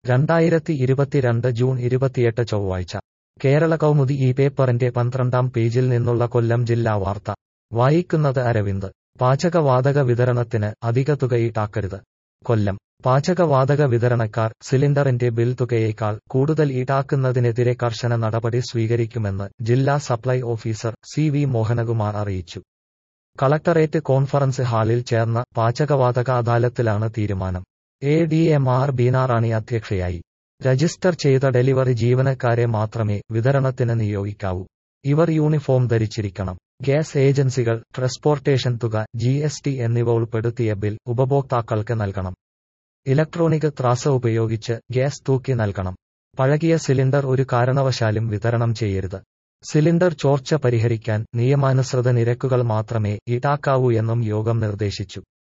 2022 June 28 ചൊവ്വാഴ്ച കേരള കൗമുദി ഈ പേപ്പറിന്റെ 12-ാം പേജിൽ നിന്നുള്ള കൊല്ലം ജില്ലാ വാർത്ത വായിക്കുന്നത് അരവിന്ദ്. പാചകവാതക വിതരണത്തിന് അധിക തുക ഈടാക്കരുത്. കൊല്ലം. പാചകവാതക വിതരണക്കാർ സിലിണ്ടറിന്റെ ബിൽ തുകയേക്കാൾ കൂടുതൽ ഈടാക്കുന്നതിനെതിരെ കർശന നടപടി സ്വീകരിക്കുമെന്ന് ജില്ലാ സപ്ലൈ ഓഫീസർ CV മോഹനകുമാർ അറിയിച്ചു. കളക്ടറേറ്റ് കോൺഫറൻസ് ഹാളിൽ ചേർന്ന പാചകവാതക അദാലത്തിലാണ് തീരുമാനം. ADMR ബീനാറാണി അധ്യക്ഷയായി. രജിസ്റ്റർ ചെയ്ത ഡെലിവറി ജീവനക്കാരെ മാത്രമേ വിതരണത്തിന് നിയോഗിക്കാവൂ. ഇവർ യൂണിഫോം ധരിച്ചിരിക്കണം. ഗ്യാസ് ഏജൻസികൾ ട്രാൻസ്പോർട്ടേഷൻ തുക, GST എന്നിവ ഉൾപ്പെടുത്തിയ ബിൽ ഉപഭോക്താക്കൾക്ക് നൽകണം. ഇലക്ട്രോണിക് ത്രാസ ഉപയോഗിച്ച് ഗ്യാസ് തൂക്കി നൽകണം. പഴകിയ സിലിണ്ടർ ഒരു കാരണവശാലും വിതരണം ചെയ്യരുത്. സിലിണ്ടർ ചോർച്ച പരിഹരിക്കാൻ നിയമാനുസൃത നിരക്കുകൾ മാത്രമേ ഈടാക്കാവൂ എന്നും യോഗം നിർദ്ദേശിച്ചു.